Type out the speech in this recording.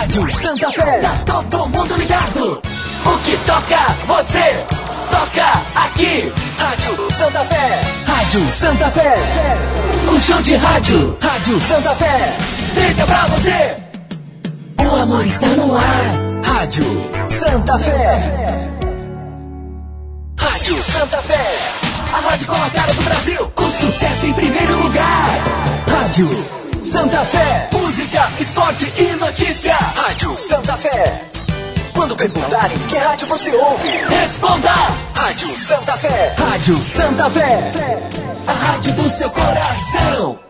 Rádio Santa Fé. Tá todo mundo ligado. O que toca, você toca aqui. Rádio Santa Fé. Rádio Santa Fé. Um show de rádio. Rádio Santa Fé. Feita pra você. O amor está no ar. Rádio Santa Fé. Rádio Santa Fé. A rádio com a cara do Brasil. O sucesso em primeiro lugar. Rádio Santa Fé. Música, esporte e notícia. Rádio Santa Fé. Quando perguntarem que rádio você ouve, responda. Rádio Santa Fé. Rádio Santa Fé. A rádio do seu coração.